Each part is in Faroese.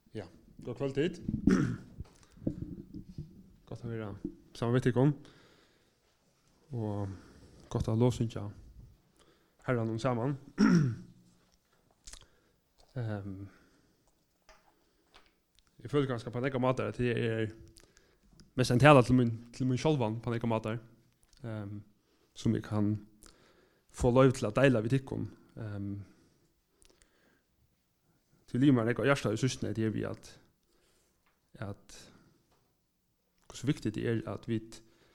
Ja, god kvalitet. Godt at være sammen med dere. Og godt at låsynja herren og sammen. Jeg føler ganske på en egen måte at det er mest en tale til min sjølvan på en egen måte. Som jeg kan få lov til å deile vid tikkun. Til limer jeg og hjertet i søstene det er vi at hvor viktig det er at vi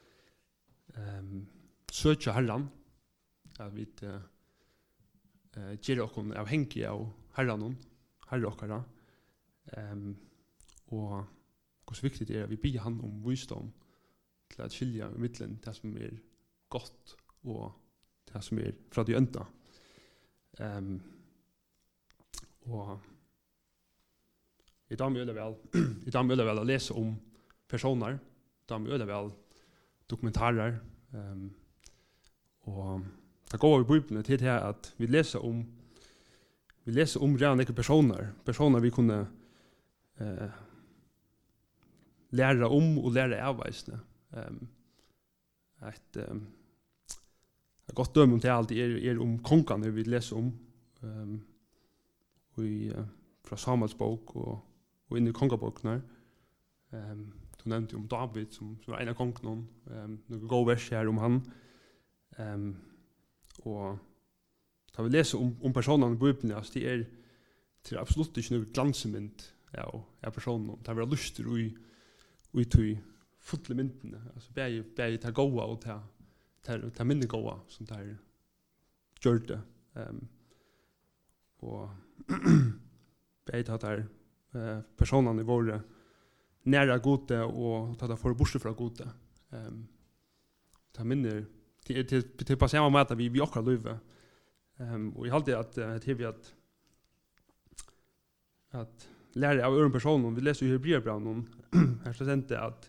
søker herren, at vi gjør oss avhengig av herren, herre okkara, og hvor viktig det er at vi ber han om visdom til at skilja i middelen det som er godt og det som er fra de ønta. Og I dag mye vel å lese om personer, i dag mye vel dokumentarer, og det går i Bibelen til det at vi leser om redan ikke personer vi kunne lære om og lære avveisende. Et godt døme om det alltid er om kongene vi leser om fra Samuels bok og inn i kongabokene. Du nevnte om David som var en av kongene, noen gode vers her om han. Og da vi leser om personene i Bibelen, altså, det er absolutt ikke noe glansmynd av personene. Det er lyster og i fulle myndene. Altså, begge til gode og til mindre gode som det gjør det. Og begge til personene i våre nære gode og ta det for bortsett fra gode. Det minner til på samme måte vi akkurat løyve. Og jeg halte at det er at lære av øren personer, vi leser i Hebreerbrevet her så sendte at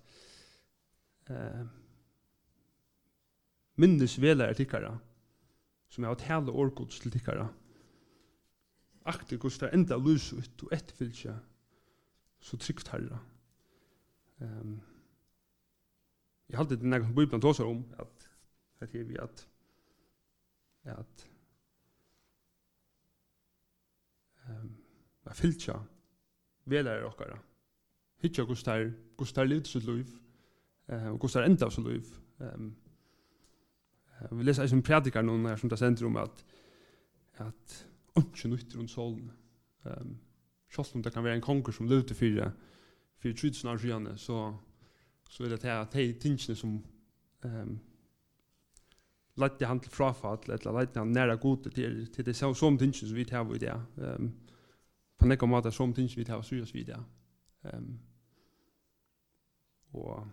minnes velere tikkere som har hatt hele årgods til tikkere akter hvordan det er enda lys ut og etterfyllelse så trygt herre. Jeg halte den egen Bibelen tåser om at det er vi at fylltja velere okkara. Hittja hvordan det er livet sitt liv og hvordan det er enda av sitt liv. Vi leser en prediker noen her som det sender om at ikke nytt rundt solen. Selv om det kan være en konger som levde for 3000 år siden, så er det at de tingene som lette han til frafall, eller lette han nære gode til det som tingene som vi tar i det. På en måte som tingene vi tar syres vid det. Og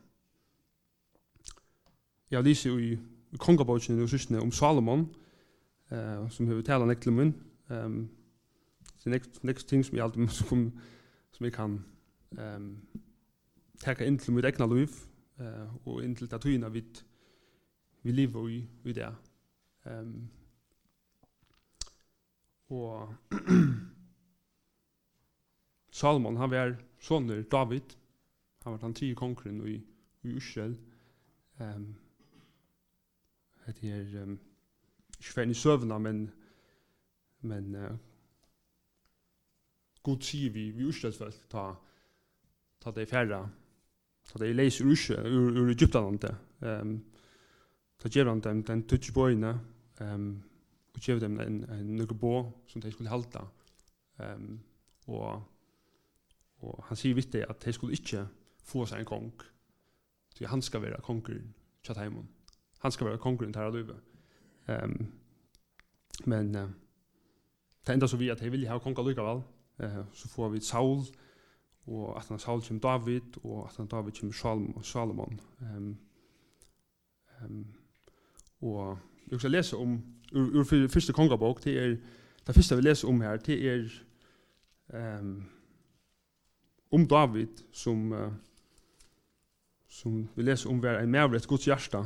jeg lyser jo i kongabøkene og søsne om Salomon, som har talt nekle munn. Det er ting som jeg alltid som jeg kan taka inn til mitt egna liv og inn til tatuina vi lever i det. Og Salomon, han var soner David, han var den 10 kongren i Israel. Det er ikke ferdig i søvna, men god sier vi Israelsfolk ta det færre, ta det leser ur Egyptalande, ta gjør han dem den tutskbøyene, og gjør dem en nøkkebå som de skulle halta. Og han sier vidt det at de skulle ikke få seg en kong, så han skal være kongeren til Taimon. Han skal være kongeren til Haraløyve. Men det enda så vi at de vil ha konger likevel. Så får vi Saul, og at han Saul kommer David, og at han David kommer Salomon. Og jeg skal lese om ur første kongabok, det første vi leser om her, det er om David som vi leser om var en medvrett Guds hjärsta.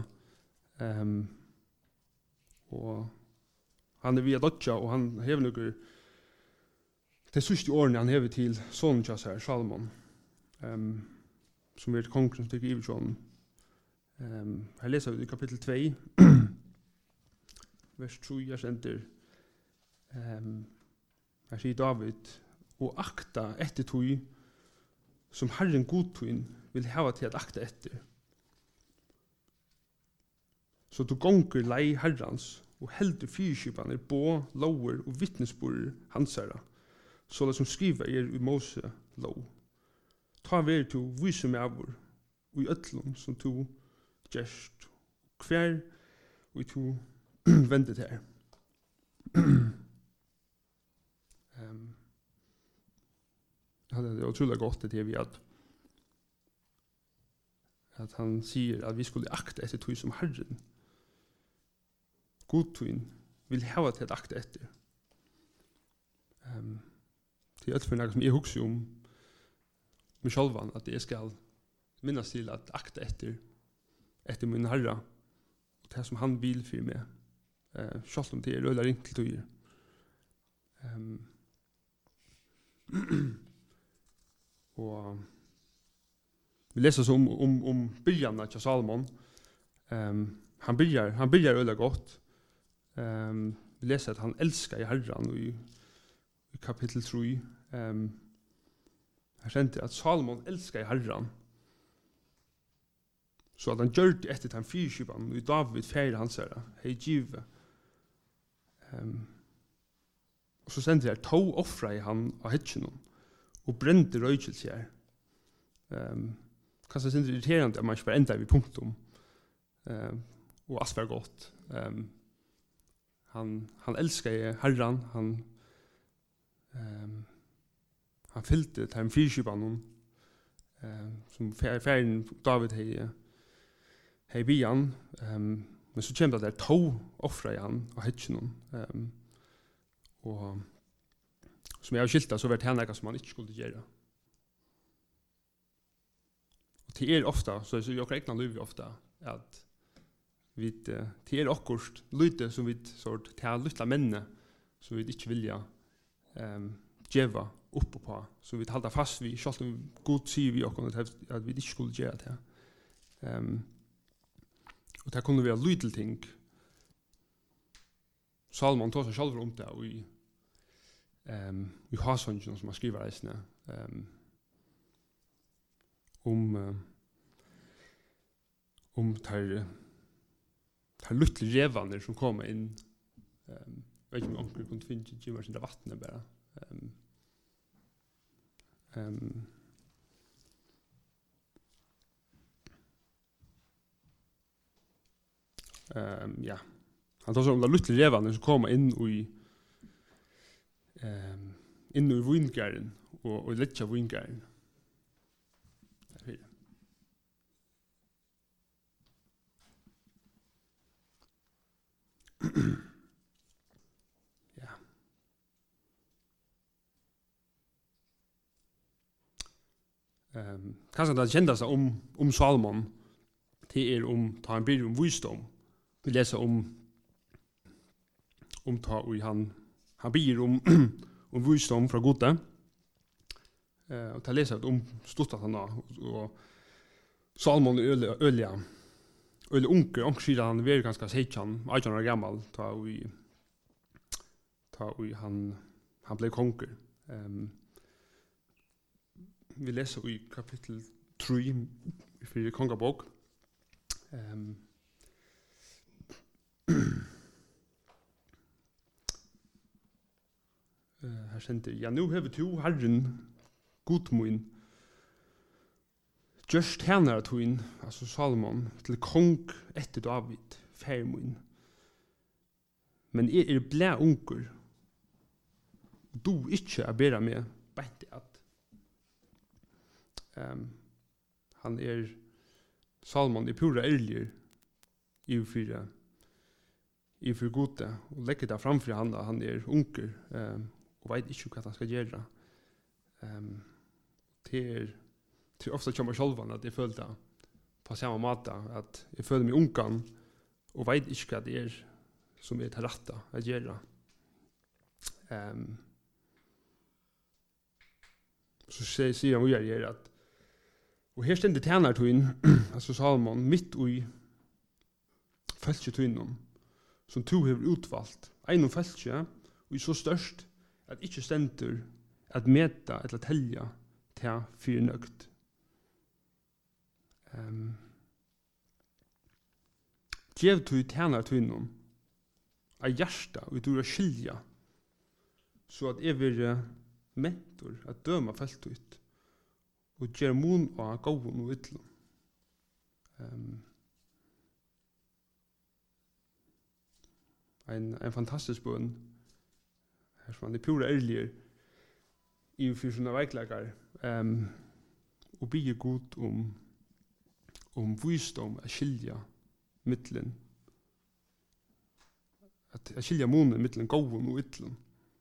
Og han via dødja, og han hever noe Det siste årene han hever til sonen til seg, Salomon, som er kongen som tykker i sånn. Her leser vi i kapittel 2, vers 3, jeg sender. Her sier David, og akta etter tog, som Herren godtøyen vil hava til at akta etter. Så du gonger lei Herrans, og heldur fyrkjøpane bå, lover og vittnesbord hansara, så det som skriver i Mose lov. Ta ver to vise med avur, og i øtlom som to gjerst, hver og i to vendet her. Det er utrolig godt det vi at han sier at vi skulle akta etter tog som Herren godtøyen vil hava til at akta etter. Det er for noe som jeg husker om meg selv, at jeg skal minnes til at akta etter min Herre og det som han vil for meg. Selv om det er øyla ringt til tøyer. Og vi leser så om byrjan av Salomon. Han byrjar øyla godt. Vi leser at han elskar i Herren i kapittel 3. Her kjente at Salomon elskar i Herren. Så at han gjør det etter den fyrkjøperen og David fære hans herre, hei givet. Og så sendte jeg to offra i han av hetjenom og brente røykjels her. Kanskje det er irriterende at man ikke bare enda vid punktum og alt var godt. Han elskar i Herren, han fylte den fyrkjøperen som færen David hei bian, men så kommer det to offra i han av hetjenom. Og som jeg har skiltet, så var det henne som han ikke skulle gjøre. Og det er ofte, så jeg har ikke noe ofte, at vi det er akkurat lite som vi sort til lytte mennene som vi ikke vilja djeva oppe på, som vi halda fast vi, selv om god sier vi akkurat at vi ikke skulle gjøre det. Og det kunne være lytel ting. Salomon tar seg selv om det, og vi har sånn som han skriver reisende om tar lytle revane som kommer inn. Vet ikke om onkel kunne finne Jimmer sin vattnet bare. Ja. Han tar seg om det lytle revane som kommer inn i vingaren og letja vingaren. Ja. Kanskje det kjennes om Salomon det ta han blir visdom. Vi leser ta og han blir om visdom fra Gode. Og ta leser stort at han og Salomon ølige unker sier han var ganske seitjan, 18 år gammal, ta og han ble konger. Vi leser i kapittel 3 i kongabok. Her sender ja, nu hever to Herren godmoen just hennara tuin, altså Salomon, til kong etter David, færmoen. Men er blæ unker, og du ikke er bedre med beint at han Salomon pura ærlig i for gode, og legger det framfor han at han unker, og vet ikke hva han skal gjøre. Det ofta kommer själva att jag følte på samma måte att jag føler mig ungan och vet inte vad det som är till rätta att göra. så säger han vidare här att och här ständer tjänartun, alltså Salomon, mitt i fältjetunnen, som to har utvalt. Ein fältje, og er så størst at ikke stender at meta eller telja til fyrir nøgt. Gjev tu tjänartunnen av hjärsta og du skilja så at jeg vil mentor at døma fältut og gjør mun av gåen og ytlen. En fantastisk bøn her som han er pura ærlig i for sånne veikleggere og bygge god om visdom at skilja mittlen at skilja munen mittlen gåen og ytlen.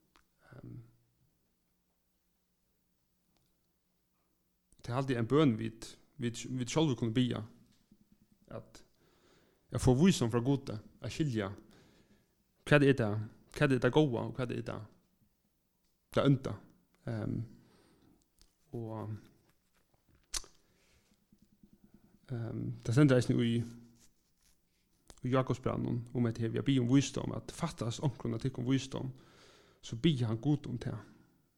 Det er alltid en bøn vi selv kunne bygge at jeg får visdom fra gode at skilja hva det det gåa og hva det det ønta. Og det sender jeg i Jakobsbrannen om at vi har bygd om visdom, at fattas omkrona til om visdom, så bygger han god om det.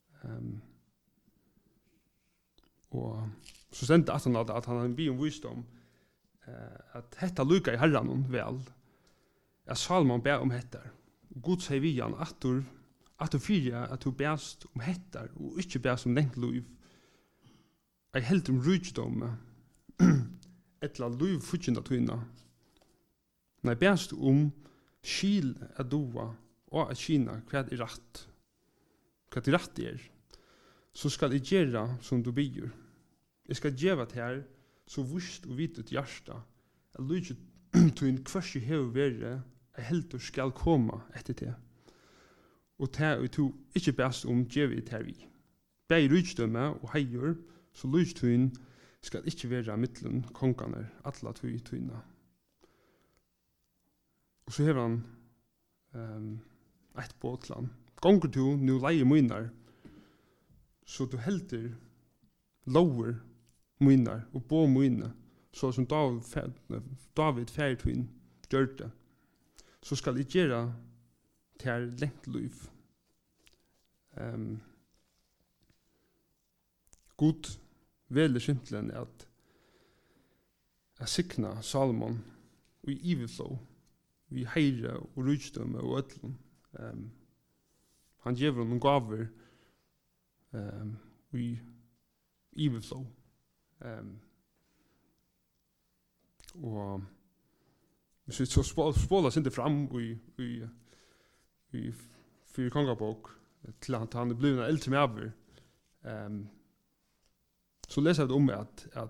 Og så sender han at han har bygd om visdom, at hetta lukka i herran vel, at Salomon ber om hettar. God sier vi han at du fyrir at du berst om hettar og ikke berst om lengt liv. Jeg held om rydgjødom etla liv futjenda tøyna. Når jeg berst om skil at doa og at kina hva er rett. Hva er rett er. Så skal jeg gjøre som du bygger. Jeg skal gjøre til her så vust og vidt ut hjärsta. Jeg lyder tøyn kvars i hev verre jeg heldur skal koma etter det. Og det er to ikke best om djevi til vi. Begge rydstømme og heier, så lydstøyen skal ikke være mittlen kongene, alle tøyene. Og så hever han et båtland. Gonger to nu leie mynnar, så du helder lover mynnar og bo mynnar, så som David færtøyen gjør det. Så skal jeg gjøre til lengt liv. God velger simpelthen at sikna Salomon og i iverflå, vi heire og rydstømme og ødlen. Han gjør noen gaver i iverflå. Og hvis vi så spåler sin det fram i fyra kongabok til at han er blevet en eldre med så leser jeg det om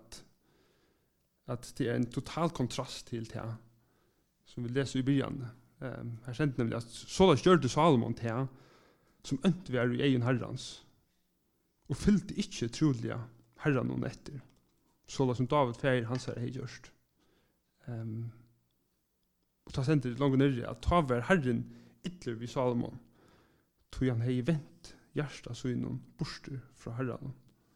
at det er en total kontrast til det som vi leser i begynnelsen. Her kjente nemlig at så gjør det Salomon til som ønte vi er i egen herrans og fylte ikke trolige herran noen etter. Så som David Feir hans herre har gjort. Og ta sender langt nere at ta var herren ytler vi Salomon tog han hei vent hjärsta så innom borster fra herran.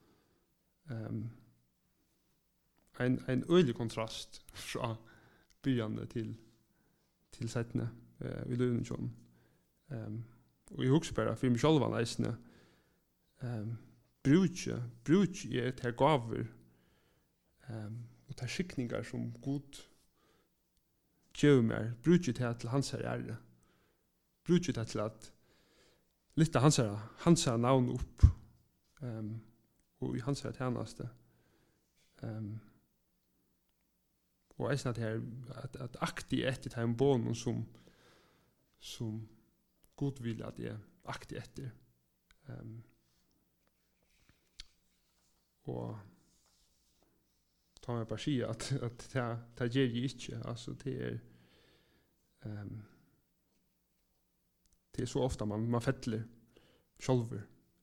En øyelig kontrast fra bygjande til settene i Løvnekjøn. Og jeg husker bare for meg selv var eisene brudje er til gaver og til skikninger som god gjør mer, brudje til hans her ære. Brudje til at litt av hans her navn opp og i hans her tjeneste. Og eisen at her at aktig etter en bån som god vil at jeg aktig etter. Og ta meg bare si at det gjør jeg ikke. Altså det er så ofte man fettler sjølver.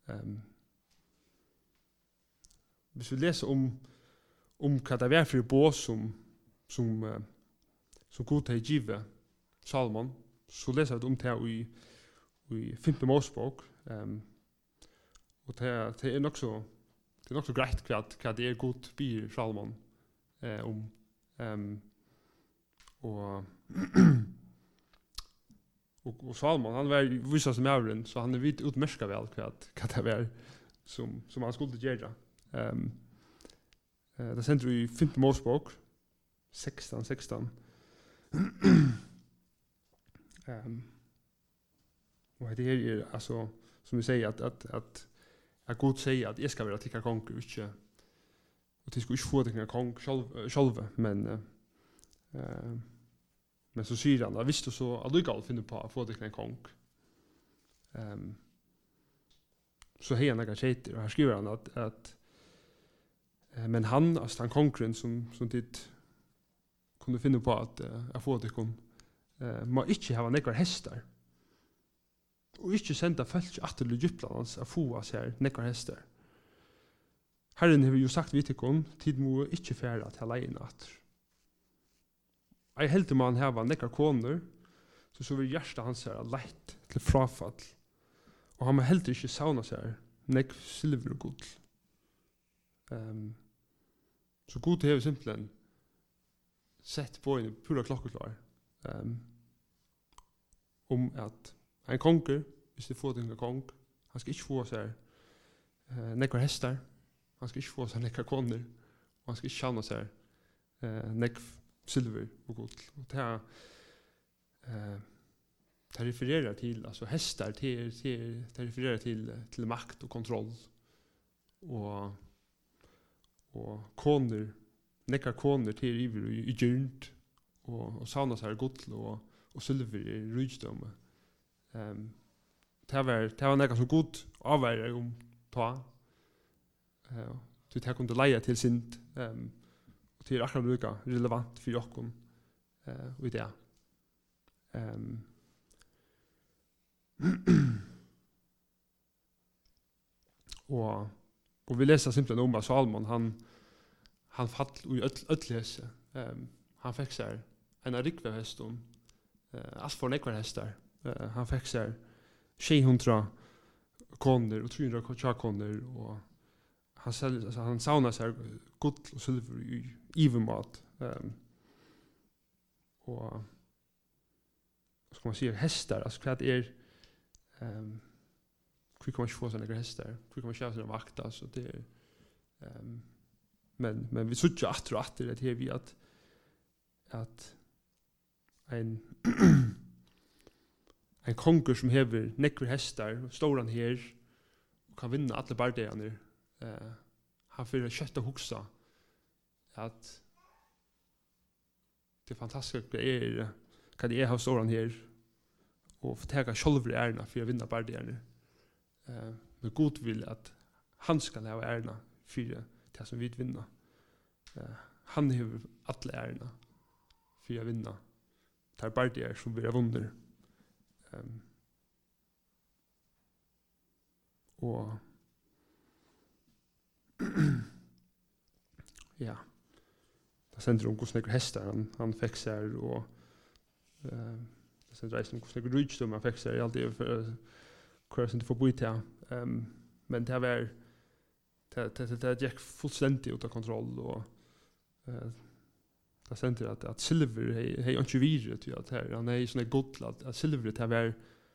Hvis vi leser om hva det er for bå som god til givet Salomon, så leser vi om det i 5. Mosebok. Og det er nok så det är också grejt vad det är gott byr Salomon om och och Salomon han var vissa som är så han är vitt utmärska väl vad det var som han skulle göra. Det sender vi i 5. Mosebok 16. Och det är alltså som vi säger att Gud säger att jag ska vara tycka kong inte och det ska inte få det kong själva men så säger han, visst du så alldeles finner på att få det kong. Så hej han cheater och här skriver han att men han alltså han konkurren som dit kunde finna på att få det kon må inte ha nekvar hästar och inte sända folk att till Egyptlands att få sig nekvar hästar. Herren har ju sagt vi till kon tid må inte färra till lejnat. Jag helt man har nekvar koner så vill hjärta hans är lätt till frafall. Och han har helt inte sauna sig nek silver och guld. Så Gud har simpelthen sett på en pura klokkeklar om att en konger, hvis det får en kong, han ska inte få sig nekvar hästar, han ska inte få sig nekvar koner, och han ska inte tjäna sig nekv silver och guld. Och det refererar till alltså hästar det refererar till makt och kontroll och koner nekar koner till i gynt och sauna sig guld och silver i rydom. Det var nekar som god avvärre om ta det kunde leia till sint och till akkurat lika relevant för jokkon och i det. Och vi läser simpelthen om att Salomon han fall i ötlese. Han fick sig en rikve häston. Allt för nekvar hästar. Han fick sig 600 koner och 300 tjakoner och han sauna sig guld och silver i ivermat. Och ska man säga hästar, alltså vad är hur kan man få sådana hästar? Hur kan man köra sådana vakta? Så det är men vi såg ju att det är vi att en konkur som hever nekvar hästar står han här och kan vinna alla bardejarna. Han får kötta huxa att det fantastiska är kan det ha står han här och förtäga själva ärna för att vinna bardejarna. Men Gud vill att han ska ha ärna för det som vi vinner. Han har alla ärna för att vinna. Det är bara det som vi har vunnit. Och ja. Det sender om hvordan jeg hästar han fikk seg og det sender reisen om hvordan jeg rydstøm han fikk seg i alltid for hva jeg ikke får bo i til. Men det var det gikk fullstendig ut av kontroll og det sender at silver har ikke virret til at her han sånn godt at silver det var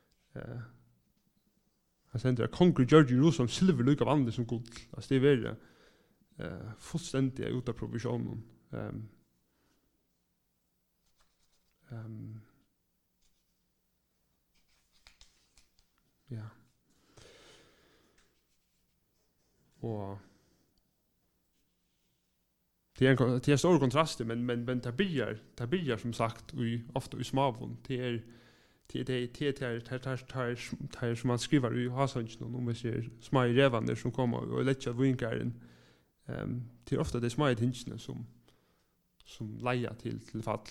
han sender at konger gjør Jerusalem silver lukk av andre som godt altså det er fullstendig ut av provisjonen ja og det är stora kontraster men det blir som sagt ofta i småvon det är som man skriver i Hasonsson om vi ser små revander som kommer och lägger vinkaren det är ofta det små tingsna som lejer till fall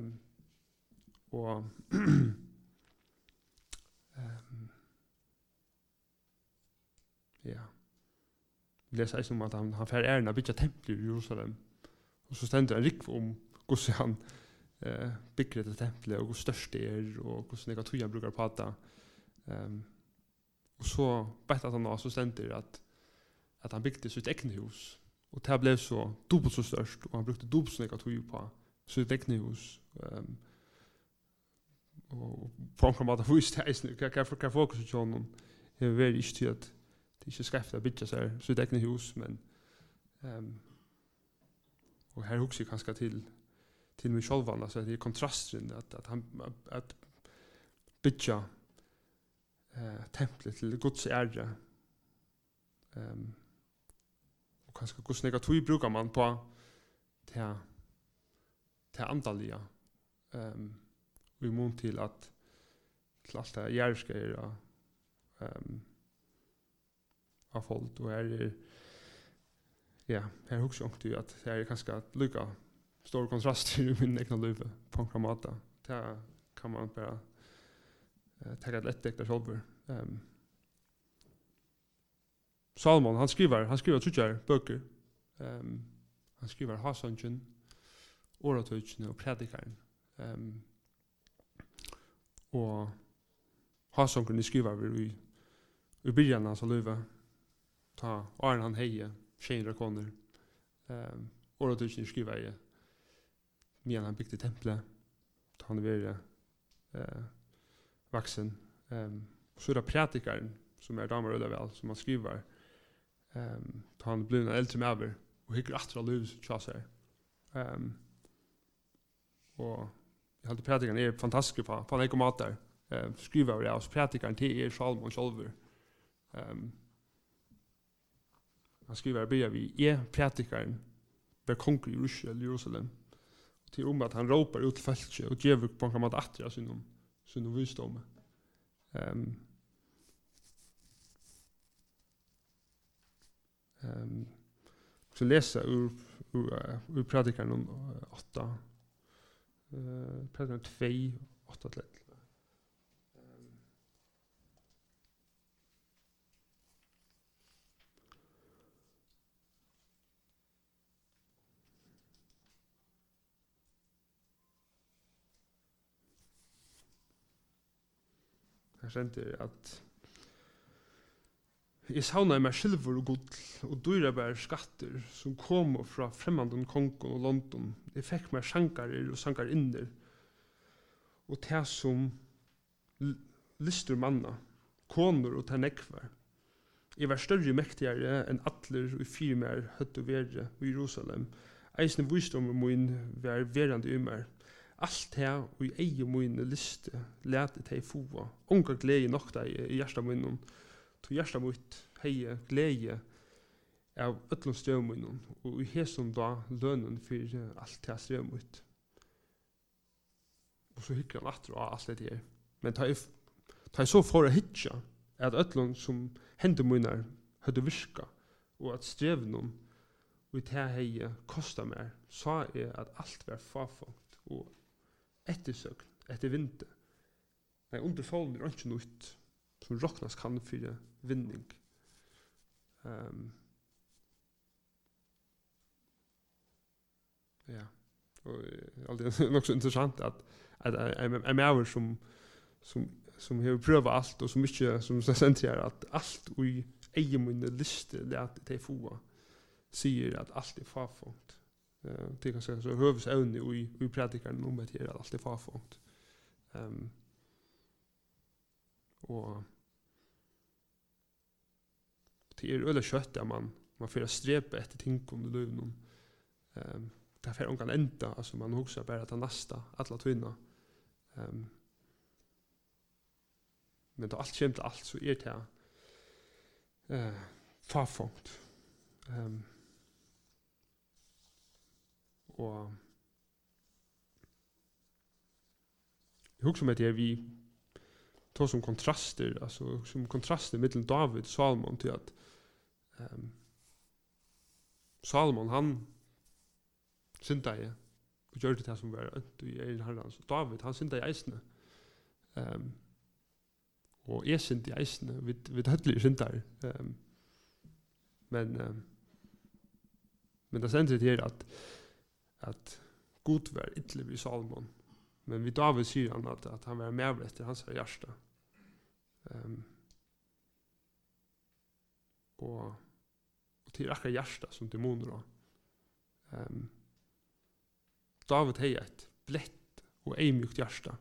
och ja det sägs som att han får ärna bygga tempel i Jerusalem och så ständer en rik om hur han bygger ett tempel och hur störst det är och hur snäga tuja brukar prata och så berättar han så ständer att han byggde sitt eget hus. Och det blev så dubbelt så störst och han brukte dubbelt så mycket tid på sitt eget hus. Och på en måte hus kan fokus på honom. Det är väldigt inte till att det inte skräftar att bygga sig sitt eget hus, men och här också kanske till mig själv, alltså det är kontrasten att han att bygga templet till Guds ära. Och kanske hur snäga tog brukar man på till andaliga vi mån till att allt det järska är av folk, och här här också att det är ganska lika stor kontrast i min egna liv på en måte. Det kan man bara ta ett lätt deklar själv. Salomon, han skriver tjujar böcker. Han skriver Hasongen, Oratöjsen och Predikaren. Och Hasongen skriver vi i början av hans liv. Ta Arne han heje, tjejer koner. Oratöjsen skriver jag medan han byggde templet. Ta han var vuxen. Så är det Predikaren som är damer och väl, som han skriver. Ta han blir en äldre med över och hyggr attra liv tjasar. Och jag hade Predikaren är fantastisk på en ekomat där. Skriver över det, och Predikaren till Salomon själver. Han skriver börjar vi Predikaren var konkur i Jerusalem. Till att han ropar ut fältet och ger på en måte attra sin visdom. Så läsa ur Predikaren 8. Predikaren 2, 8-11. Jag kände att jeg savna meg silver og gull og dyrebær skatter som kom fra fremmande kongen og London. Jeg fikk meg sankarer og sankarinder og det som lister manna, koner og ternekvar. Jeg var større mektigere enn atler og firmer høtt og verre i Jerusalem. Eisne visdommer min var verande i meg. Allt det og i eie mine liste lete til foa. Onga glede nok deg i hjertet minnen. To hjertet mitt heie glede av øtlom strømminnen. Og i hesom da lønnen for alt det strømmitt. Og så hykker han atter av alt det her. Men ta jeg så for å hitja at øtlom som hendte minner hadde virka og at strevnen og i det heie kostet mer, sa jeg at alt var farfangt og ettersøkt, etter vinter. Nei, under solen er ikke noe som råknas kan for vinning. Ja, og det er nok så interessant at en maver som har prøvet alt, og som ikke, som sentrer at alt i egen munne liste lät det få sier at alt er farfangt. Det kan säga så hövsevne i predikaren om att göra allt det farfangt. Och det är öle kött där man får strepa efter ting under löven. Därför hon kan ända, alltså man också bara ta nästa alla tvinna. Men då allt kämt allt så är det farfangt. Og jeg husker med det vi tar som kontraster, altså som kontraster mellom David og Salomon til at Salomon han synda i og gjør det som var ønt i egen herrens. David han synda i eisene. Og jeg synda i eisene, vi dødlige synda men det sender til at Gud var ytterlig vid Salomon. Men vid David sier han at han var med etter hans hjärsta. Og till akkurat hjärta som demoner har. David hei et blett og eimjukt hjärta.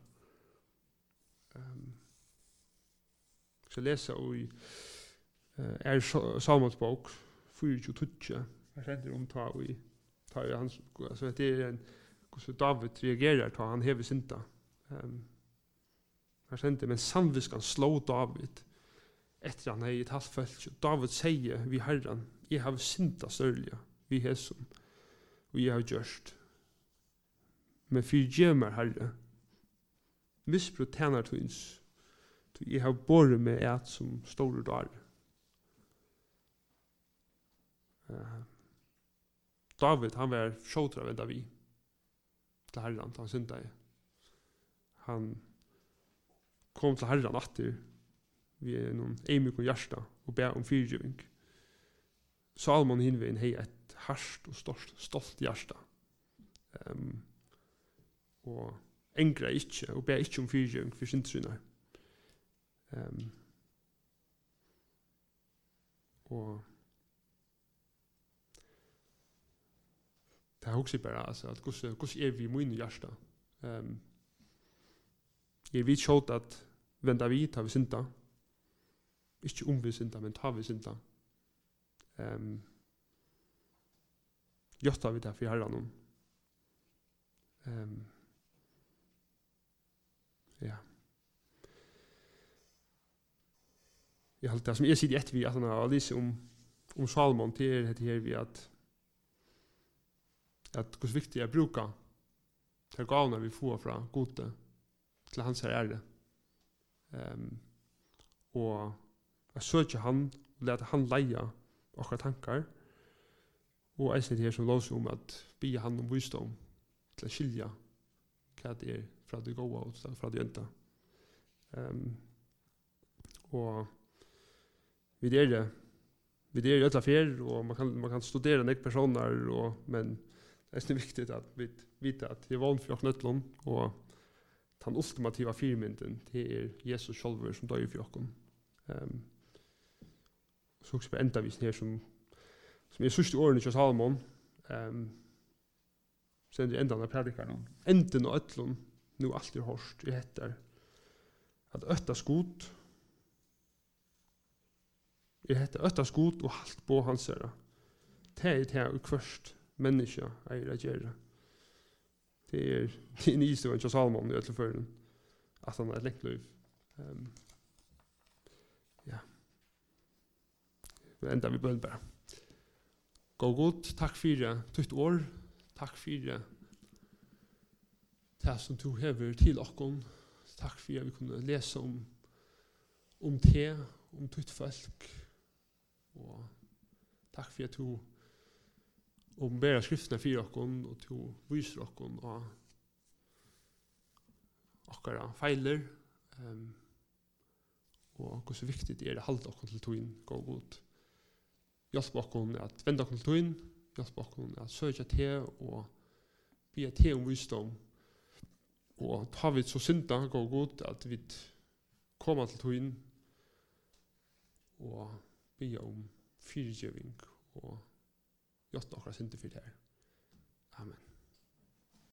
Så läsa i Salmons bok 24:20. Jag känner om ta i hans, alltså det är en hur David reagerar på han hever synda. Jag kände men samviskan slå David efter han hei et halvt följt. David säger vi Herren, jag har synda sörliga vi hesum og jeg har gjørst. Men fyr gjemmer Herre, misbruk tjener tøyns, jeg har båret med et som store dar. David, han var sjåtra venda vi til Herren, han synda i. Han kom til Herren atter, vi er noen eimik og hjärsta, og be om fyrgjøving. Salomon hinvein hei et harsht og stolt hjärsta. Og engra ikkje, og be ikkje om fyrgjøving for sindsrynar. Og det er også bare altså, at hvordan vi mine hjärsta. Vi tjått at venda vi tar vi synda. Ikke om vi synda, men tar vi synda. Gjøtta vi det for Herren. Ja. Jeg halte det som jeg sier etter vi at han har lyst om Salomon til det her vi at hvor viktig er bruka til gavene vi får fra gode til hans her ære. Og jeg søker han og lete han leie okra tankar og jeg sier det her som låser om at be han om visdom til å skilja hva det er fra det gode og fra det jønta. Og vi er i ødla fer og man kan studere nek personer men det er viktig at vi vet at det er vann for nøtlån og den ultimativa firmynden det er Jesus sjálfur som døy for okken. Så også på endavisen her som jeg synes i årene til Salomon sen er endan av predikaren enden og øtlån nu alltid hårst i heter at øtta skot jeg heter øtta skot og halt på hans herre det er kvørst menneske er reagere det er en historien til Salomon i øtleføren at han er et lengt liv ja vi enda vi bønn bare gå godt, takk for ditt år takk for det som du hever til okken takk for at vi kunne lese om te om ditt folk og takk for at du åpenbærer skriftene for okken og du viser okken og okkara feiler og hvor så viktig det er å holde okken til togjen gå godt hjelp okken at vende okken til togjen hjelp okken at søke til og be til om visdom og ta vi så synda gå godt at vi kommer til togjen og be om fyrtjøving og gjort akkurat synder for det her. Amen.